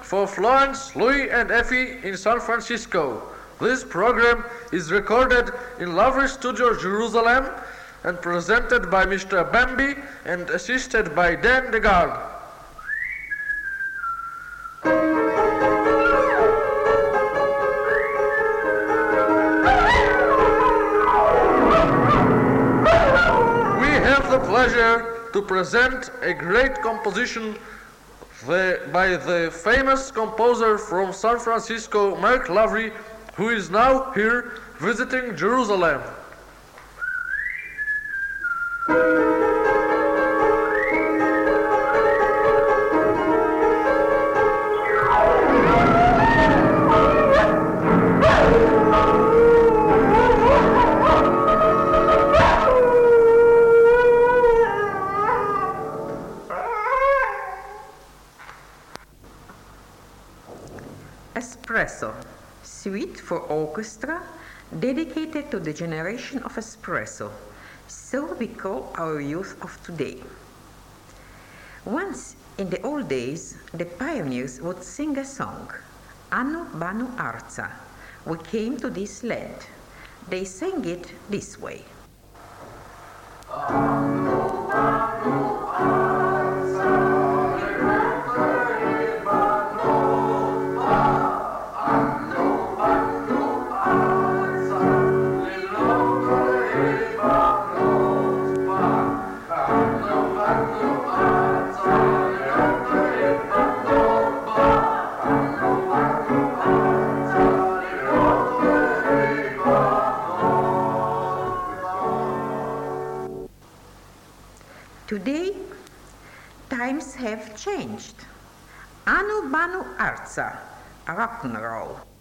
for Florence, Louis and Effie in San Francisco. This program is recorded in Lavry Studio, Jerusalem and presented by Mr. Bambi and assisted by Dan Degarde. We have the pleasure to present a great composition by the famous composer from San Francisco, Mark Lavry, who is now here visiting Jerusalem. Espresso, suite for orchestra dedicated to the generation of espresso, so we call our youth of today. Once in the old days, the pioneers would sing a song, Anu Banu Arza, we came to this land. They sang it this way. Anu Banu Arza. Today, times have changed. Anu Banu Arza, rock and roll.